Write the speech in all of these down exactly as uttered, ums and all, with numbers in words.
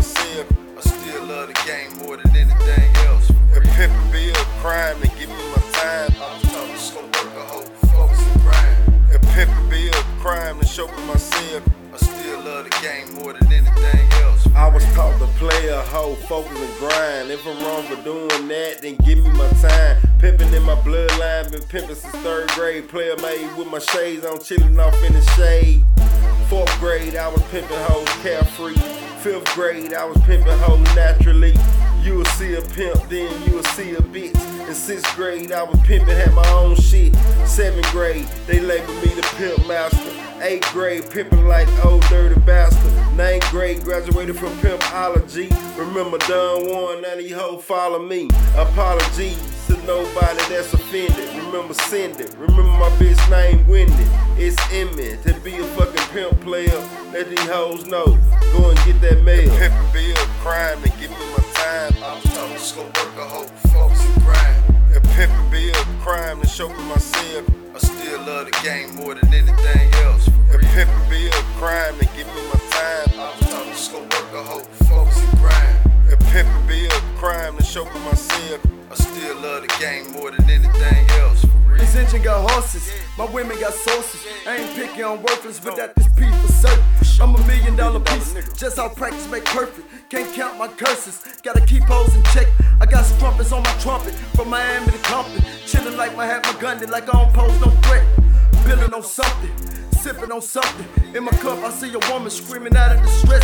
myself. I still love the game more than anything else. If pimpin' be a crime, then give me my time. I'm talking slow work, a hoe, focus and grind. If pimpin' be a crime, then show me myself. I still love the game more than anything else. I was taught to play a hoe, focus and grind. If I'm wrong for doing that, then give me my time. Pimpin' in my bloodline, been pimpin' since third grade. Player made with my shades on, chillin' off in the shade. Fourth grade, I was pimpin' hoes carefree. Fifth grade, I was pimpin' hoes naturally. You will see a pimp, then you will see a bitch. In sixth grade, I was pimpin', had my own shit. Seventh grade, they labeled me the pimp master. Eighth grade, pimpin' like old dirty bastard. Ninth grade, graduated from pimpology. Remember Don Juan, now these hoes follow me. Apologies to nobody that's offended. Remember Cindy, remember my bitch named Wendy. It's in me to be a fucking pimp player. Let these hoes know, go and get that mail. Pimpin' be a crime, and give me my time. I'm talking slow work, a hoe, focus and grind. If pimpin' be a crime, then show me myself. I still love the game more than anything else. If pimpin' be a crime, then give me my time. I'm talking slow work, a hoe, focus and grind. If pimpin' be a crime, then show me myself. I still love the game more than anything else. This engine got horses, my women got sources. I ain't picking on worthless, but that this piece for certain. I'm a million dollar piece, just how practice make perfect. Can't count my curses, gotta keep hoes in check. I got strumpets on my trumpet, from Miami to Compton. Chillin' like my hat, my gun, like I don't pose no threat. Billin' on something, sippin' on something. In my cup, I see a woman screaming out of distress.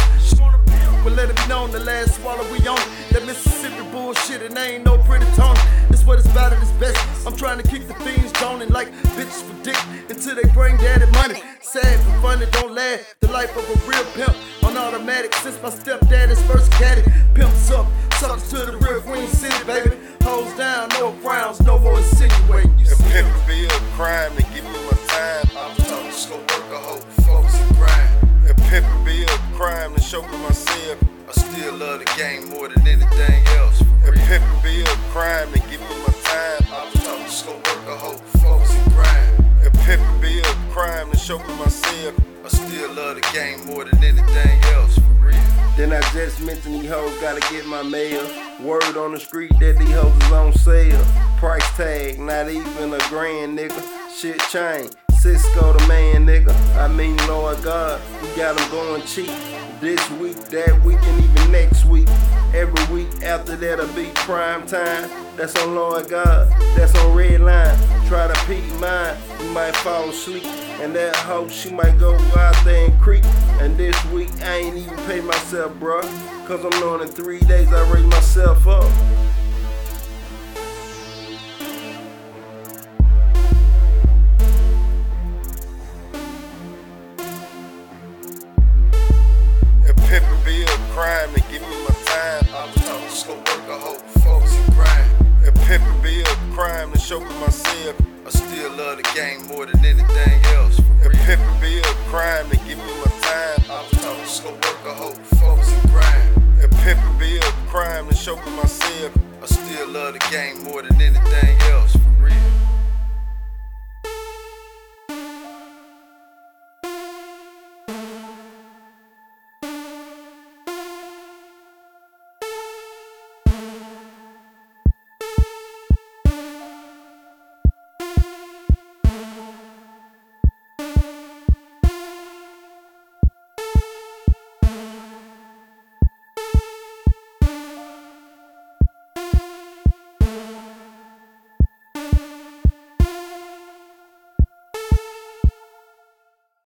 But let it be known, the last swallow we on it. That Mississippi bullshit, and ain't no pretty tone. It's what it's about at its best. I'm trying to keep the fiends joning like bitches for dick until they bring daddy money. Sad but funny, don't laugh. The life of a real pimp on automatic since my stepdaddy's first caddy. Pimps up, suckers to the real Queen City, baby. Hoes down, no frowns, no more insinuating. If pimpin' be a crime, then give me my time. I'm talking slow work, a hoe, focus and grind. If pimpin' be a crime, then show me myself. I still love the game more than anything else. If pimpin' be a crime, then give me my time. I'm talking slow work, a hoe, focus and grind. If pimpin' be a crime, then show me myself. I still love the game more than anything else, for real. Then I just mentioned these hoes gotta get my mail. Word on the street that these hoes is on sale. Price tag, not even a grand, nigga. Shit change. Cisco the man, nigga. I mean, Lord God, we got them going cheap. This week, that week, and even next week. Every week after that'll be prime time. That's on Lord God, that's on red line. Try to peek mine, you might fall asleep. And that hoe, she might go out there and creep. And this week, I ain't even pay myself, bruh. Cause I'm knowing in three days I raise myself up.